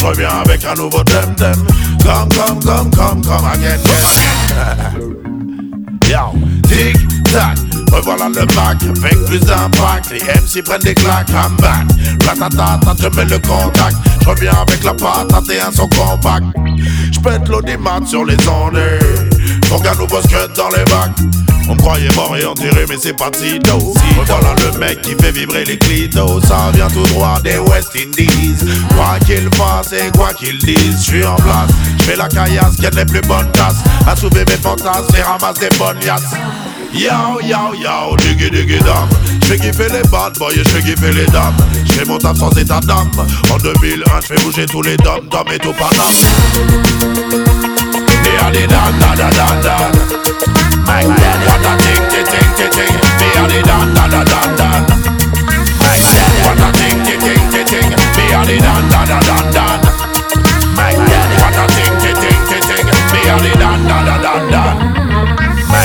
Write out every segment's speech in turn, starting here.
je reviens avec un nouveau thème. Come again. Yo, tic tac, revoilà le Mac avec plus d'impact. Les MC prennent des claques, I'm back. Ratatata, je mets le contact. Je reviens avec la patate et un son compact. J'pète l'audimat sur les ondes. Faut qu'un nouveau scud dans les bacs. On me croyait mort et enterré mais c'est pas Tito. Voilà le mec qui fait vibrer les clitos. Ça vient tout droit des West Indies. Quoi qu'il fasse et quoi qu'il dise, j'suis en place. J'fais la caillasse, qu'elle les plus bonnes tasses. À soulever mes fantasmes et ramasse des bonnes liasses. Yo, diggy dam. J'fais kiffer les bad boys et j'fais kiffer les dames. J'fais mon taf sans état d'âme. En 2001 j'fais bouger tous les dom-dom et tout panam. Et allez dan. My daddy, what a ting. Me allez dan. My daddy, what a ting. Me allez dan. My daddy, what a ting. Me allez dan. My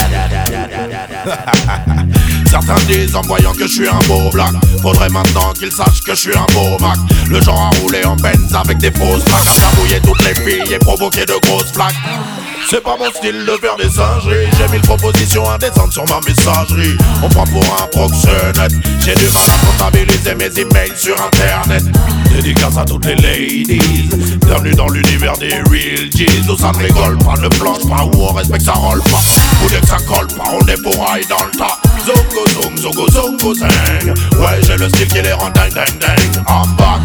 daddy. Certains disent en voyant que je suis un beau black. Faudrait maintenant qu'ils sachent que je suis un beau Mac. Le genre à rouler en Benz avec des fausses plaques. À faire bouiller toutes les filles et provoquer de grosses flaques. C'est pas mon style de faire des singeries. J'ai 1000 propositions indécentes sur ma messagerie. On prend pour un proxénète. J'ai du mal à comptabiliser mes emails sur internet. Dédicace à toutes les ladies. Bienvenue dans l'univers des real G's. Où ça ne rigole pas, ne planche pas. Où on respecte, ça roule pas. Ou dès que ça colle pas, on est pour high dans le tas. Zongo zing. Ouais, j'ai le style qui les rend ding. I'm back.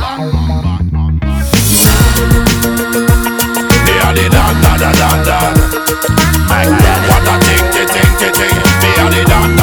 Et allez dan. My daddy, what a ting. Me allez dan.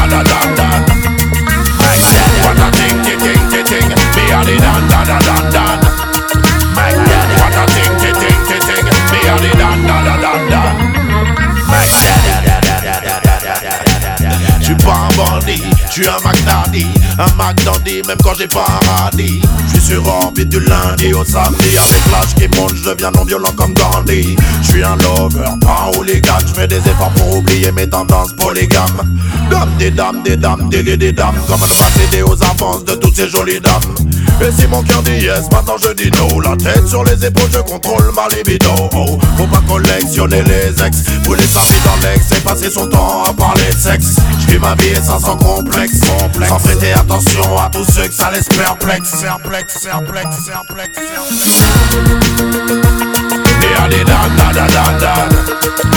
My daddy, what a ting. Me allez dan. My daddy, what a ting. Me allez dan. My daddy. J'suis pas un bandit, j'suis un McDaddy. Un McDandy, même quand j'ai pas un radis. J'suis sur orbite du lundi au samedi. Avec l'âge qui monte, j'deviens non violent comme Gandhi. J'suis un lover, pas un hooligan. J'fais des efforts pour oublier mes tendances polygames. Des dames. Comme un procédé aux avances de toutes ces jolies dames. Et si mon cœur dit yes, maintenant je dis no. La tête sur les épaules, je contrôle ma libido. Oh, faut pas collectionner les ex. Brûler sa vie dans l'ex et passer son temps à parler de sexe. J'vis ma vie et ça sans complexe. Sans prêter attention à tous ceux que ça laisse perplexe. Et allez dan.